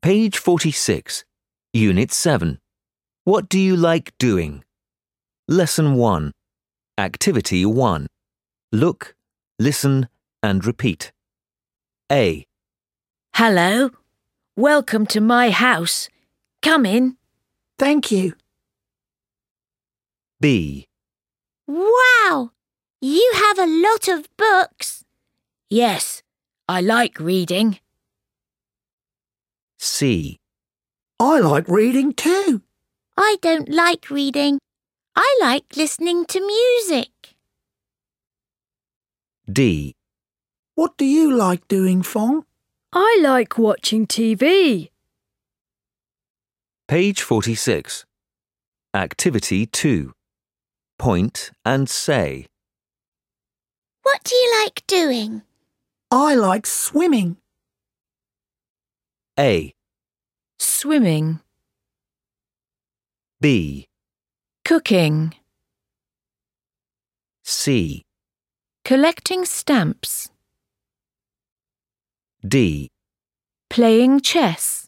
Page 46, Unit 7. What do you like doing? Lesson 1. Activity 1. Look, listen, and repeat. A. Hello. Welcome to my house. Come in. Thank you. B. Wow! You have a lot of books. Yes, I like reading. C. I like reading too. I don't like reading. I like listening to music. D. What do you like doing, Fong? I like watching TV. Page 46. Activity 2. Point and say. What do you like doing? I like swimming. A. Swimming. B. Cooking. C. Collecting stamps. D. Playing chess.